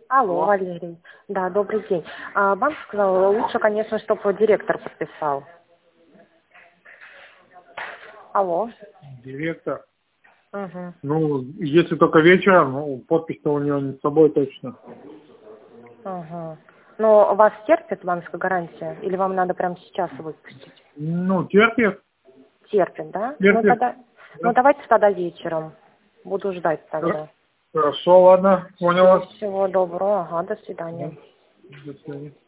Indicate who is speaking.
Speaker 1: Алло,
Speaker 2: Алло.
Speaker 1: Валерий. Да, добрый день. Банк сказал, лучше, конечно, чтобы директор подписал. Алло.
Speaker 2: Директор.
Speaker 1: Угу.
Speaker 2: Ну, если только вечером, ну, подпись-то у него не с собой точно.
Speaker 1: Угу. Но вас терпит банковская гарантия? Или вам надо прямо сейчас выпустить?
Speaker 2: Ну, терпит.
Speaker 1: Терпит, да?
Speaker 2: Терпит.
Speaker 1: Ну
Speaker 2: Да.
Speaker 1: давайте тогда вечером. Буду ждать тогда.
Speaker 2: Хорошо, ладно, понял вас.
Speaker 1: Всего доброго. Ага, до
Speaker 2: Да.
Speaker 1: свидания.
Speaker 2: До свидания.